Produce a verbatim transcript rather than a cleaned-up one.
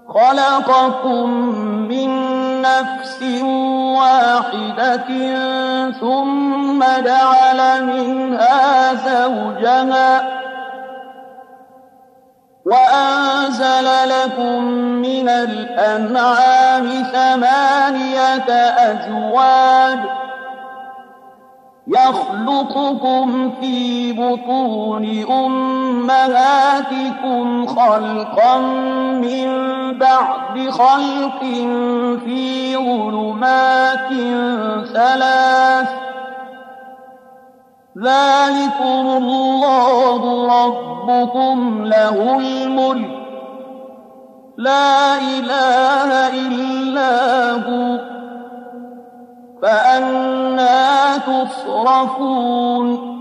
خلقكم من نفس واحدة ثم جعل منها زوجها وأنزل لكم من الأنعام ثمانية أزواج يخلقكم في بطون أمهاتكم خلقا من بعد خلق في ظلمات ثلاث ذلكم الله ربكم له الملك لا إله إلا هو فأنى تصرفون